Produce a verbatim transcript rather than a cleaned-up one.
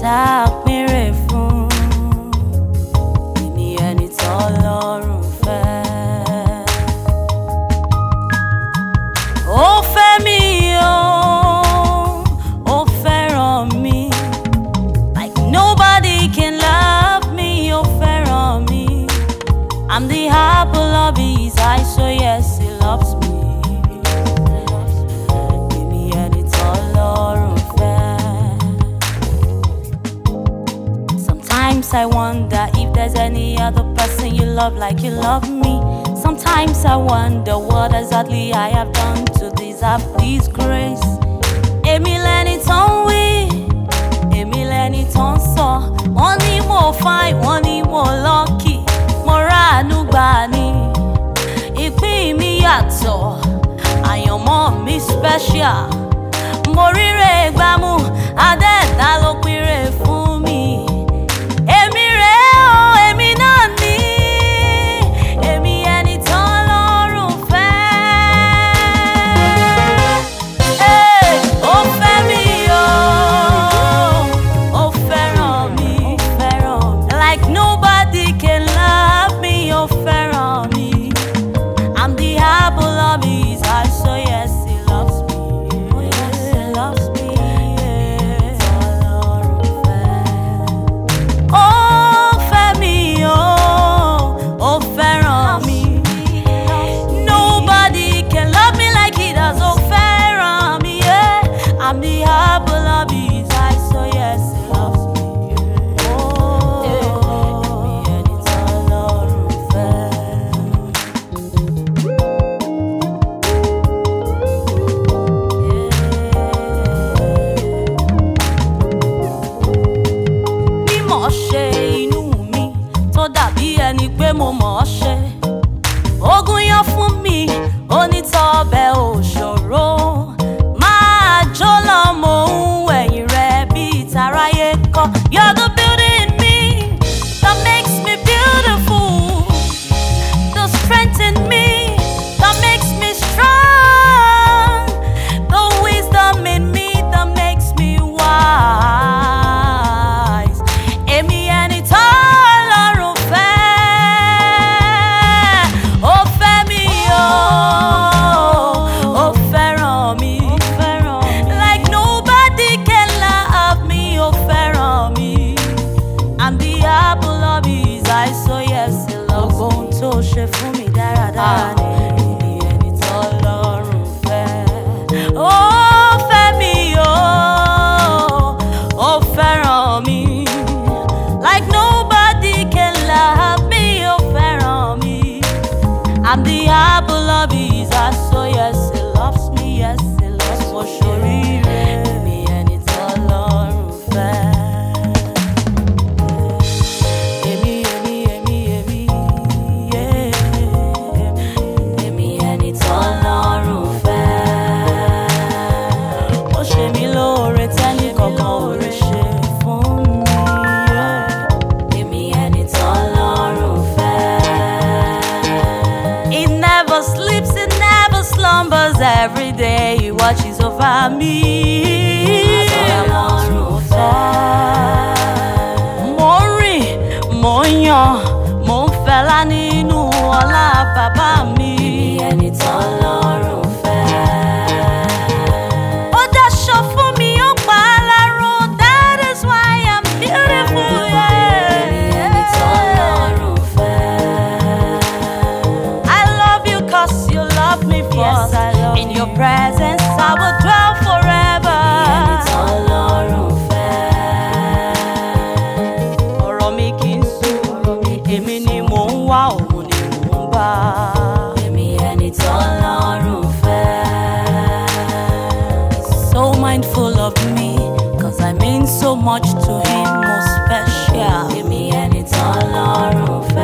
ṣàpínrè fún. Èmi ẹni t'Ọlọ́run fẹ́. Ó fẹ́ mi o, ó fẹ́ràn mi. Like nobody can love me, ó fẹ́ràn mi. I'm the apple of his eye, so yes, he loves me. Èmi ẹni t'Ọlọ́run fẹ́. Sometimes I wonder if there's any other person you love like you love me. Sometimes I wonder what exactly I have done to deserve this grace. Èmi lẹni tó ń wí, èmi lẹni tó ń sọ. Wọ́n ní mo fine, wọ́n ní mo lucky. Mo ráàánú gbà ni, ìpín mi yàtọ̀, àyànmọ́ mi special. Mo ríre gbámú, adẹ́ẹ̀dá ló pínre fún mi. Èmi rèé o, èmi náà ni, èmi ẹni t'Ọlọ́run fẹ́. Hey, ó fẹ́ mi o, ó fẹ́ràn mi, like nobody can love me, ó fẹ́ràn mi. I'm the apple of his eye, so yes, he loves me. Oh yes, he loves me. T'Ọlọ́run fẹ́. Ó fẹ́ mi o, ó fẹ́ràn mi. Nobody can love me like he does, ó fẹ́ràn mi. Yeah. I'm the apple of his eye, so yes, he loves me. Oh, èmi ẹni t'Ọlọ́run fẹ́. Mímọ̀ ṣe inú mi tó dàbí ẹni pé mo mọ̀ ọ́ ṣe. Ogun yan fún mi, onítọ̀ọ́bẹ̀ ò ṣòro. Máa jó lọ mò ń wẹ̀yìn rẹ̀ bíi taráyé kọ́. You're the beauty in me that makes me beautiful. The strength in me that makes me strong. The wisdom in me that makes me wise. Èmi ẹni t'Ọlọ́run fẹ́. Ó fẹ́ mi o, ó fẹ́ràn mi. Like nobody can love me, ó fẹ́ràn mi. I'm the apple of his eye, so yes, he loves me. Ohun tó ṣe fún mi dáradára ni. Èmi ẹni t'Ọlọ́run fẹ́. Ó fẹ́ mi o, ó fẹ́ràn mi. Like nobody can love me, ó fẹ́ràn mi. I'm the apple of his eye, so yes, he loves me, yes, he loves me. Mo ṣoríire. Èmi ẹni t'Ọlọ́run fẹ́. Èmi, èmi, èmi, èmi, yeah. Èmi ẹni t'Ọlọ́run fẹ́. Ó ṣe mí lóore tẹ́nì kankan ò lè ṣe fún mi. Yeah. Èmi ẹni t'Ọlọ́run fẹ́. He never sleeps, he never slumbers. Every day he watches over me. T'Ọlọ́run fẹ́. Mo ń rìn, mo ń yan, mo ń fẹ́lá nínú ọlá bàbá mi. Èmi ẹni t'Ọlọ́run fẹ́. Ó dáṣọ fún mi, ó pa á láró. That is why I'm beautiful. Yeah. Èmi ẹni t'Ọlọ́run fẹ́. I love you 'cause you love me first. Yes, I love In your presence I will dwell forever. Èmi ẹni t'Ọlọ́run fẹ́. Ọ̀rọ̀ mi kì í sú, èmi ni mò ń wá, òun ni mò ń bá. Èmi ẹni t'Ọlọ́run fẹ́. So mindful of me, 'cause I mean so much to him, most special. Èmi ẹni t'Ọlọ́run fẹ́.